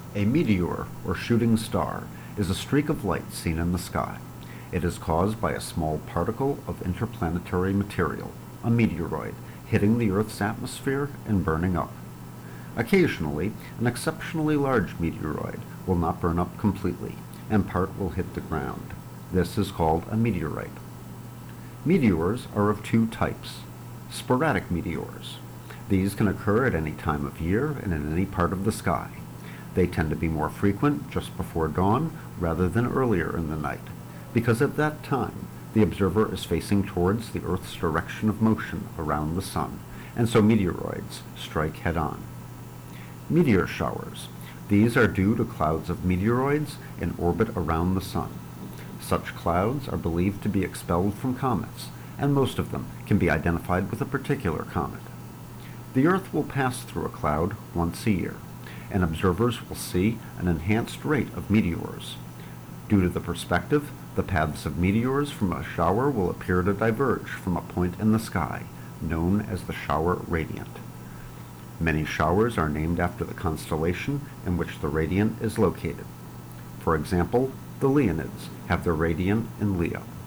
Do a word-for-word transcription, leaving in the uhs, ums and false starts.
A meteor, or shooting star, is a streak of light seen in the sky. It is caused by a small particle of interplanetary material, a meteoroid, hitting the Earth's atmosphere and burning up. Occasionally, an exceptionally large meteoroid will not burn up completely, and part will hit the ground. This is called a meteorite. Meteors are of two types. Sporadic meteors. These can occur at any time of year and in any part of the sky. They tend to be more frequent just before dawn rather than earlier in the night, because at that time the observer is facing towards the Earth's direction of motion around the sun, and so meteoroids strike head-on. Meteor showers. These are due to clouds of meteoroids in orbit around the sun. Such clouds are believed to be expelled from comets, and most of them can be identified with a particular comet. The Earth will pass through a cloud once a year, and observers will see an enhanced rate of meteors. Due to the perspective, the paths of meteors from a shower will appear to diverge from a point in the sky, known as the shower radiant. Many showers are named after the constellation in which the radiant is located. For example, the Leonids have their radiant in Leo.